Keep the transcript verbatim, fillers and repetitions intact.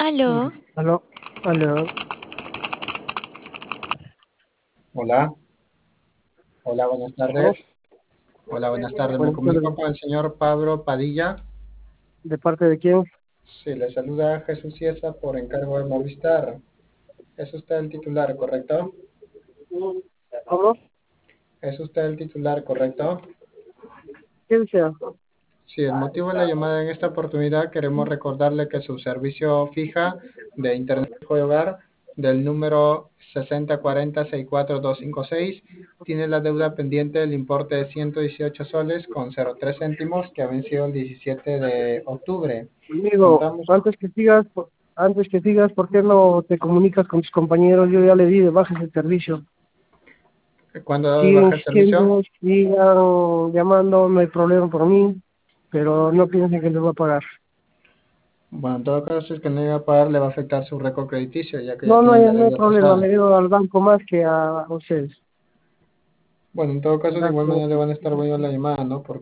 Aló, Aló, aló, Hola, hola, buenas ¿estamos? tardes. Hola, buenas tardes. Me Buenas tardes. comunico con el señor Pablo Padilla. ¿De parte de quién? Sí, le saluda Jesús Ciesa por encargo de Movistar. ¿Es usted el titular, correcto? ¿Cómo? ¿Es usted el titular, correcto? ¿Quién sea? Sí, el motivo de la llamada en esta oportunidad queremos recordarle que su servicio fija de Internet de hogar del número seis cero cuatro cero seis cuatro dos cinco seis tiene la deuda pendiente del importe de ciento dieciocho soles con cero tres céntimos que ha vencido el diecisiete de octubre. Amigo, Contamos antes que sigas, por- antes que sigas, ¿por qué no te comunicas con tus compañeros? Yo ya le di de baja ese servicio. cuando Sigue baja el servicio. insistiendo, sigan llamando, no hay problema por mí, pero no piensen que les voy a pagar. Bueno, en todo caso, si es que no iba a pagar, le va a afectar su récord crediticio, ya que ya No, no tiene hay, la no hay deuda problema, pasada. le digo al banco más que a ustedes. Bueno, en todo caso, de igual Gracias. manera le van a estar viendo la llamada, ¿no? Porque